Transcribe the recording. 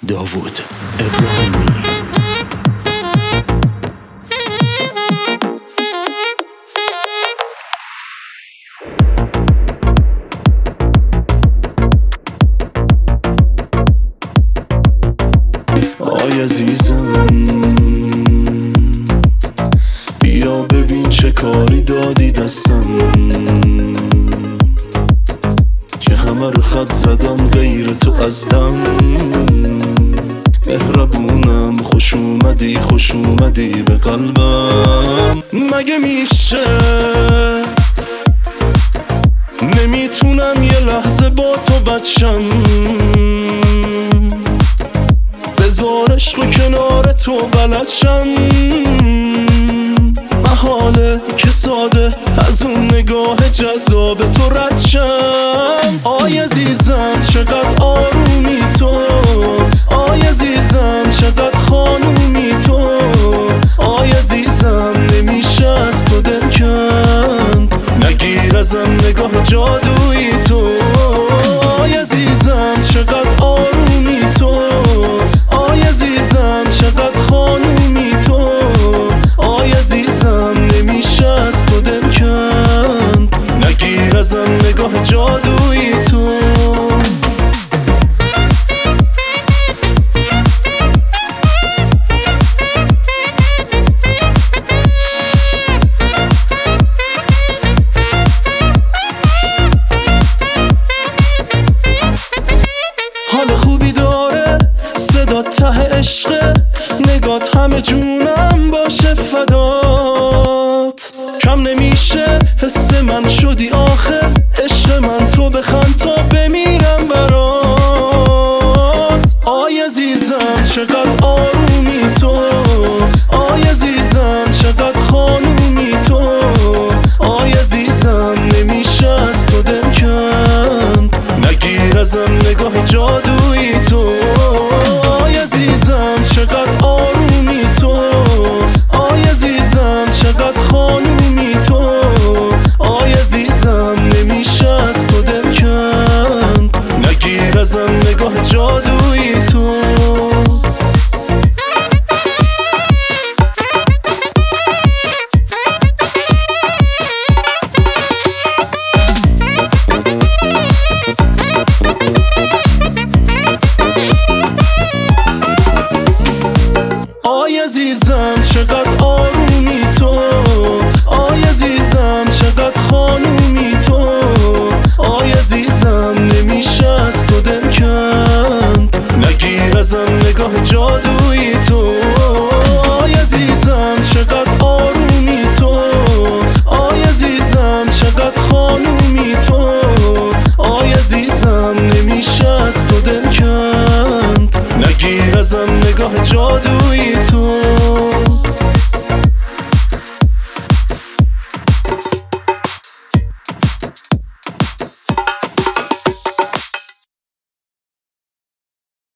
داوود ابراهیمی. آی عزیزم بیا ببین چه کاری دادی دستم، که همه رو خط زدم غیر تو از دم. مهربونم خوش اومدی به قلبم. مگه میشه نمیتونم یه لحظه با تو بچم، بذار عشق و کنار تو بلد شم. محاله که ساده از اون نگاه جذاب تو رد شم. آی عزیزم چقدر آرومی تو، آی عزیزم چقدر خانومی تو، آی عزیزم نمیشه از تو دل کند، نگیر ازم نگاه جادویی تو. آی عزیزم چقدر آرومی تو، آی عزیزم چقدر خانومی تو، آی عزیزم نمیشه از تو دل کند، نگیر ازم نگاه جادویی تو. حال خوبی داره صدا ته عشقه، نگات همه جونم باشه فدات. کم نمیشه حس من شدی آخر، عشق من تو بخند تا بمیرم برات. آی عزیزم چقدر آرومی تو، آی عزیزم چقدر خانومی تو، آی عزیزم نمیشه از تو دل کند، نگیر ازم نگاه جادویی تو. آی عزیزم چقدر آرومی تو، آی عزیزم چقدر خانومی تو، آی عزیزم نمیشه از تو دل کند، نگیر ازم نگاه جادویی تو. آی عزیزم چقدر آرومی تو، آی عزیزم چقدر خانومی تو، آی عزیزم نمیشه از تو دل کند، نگیر ازم نگاه جادویی تو. آی عزیزم چقدر آرومی تو، آی عزیزم چقدر خانومی تو، آی عزیزم نمیشه از تو دل کند، نگیر ازم نگاه جادویی تو.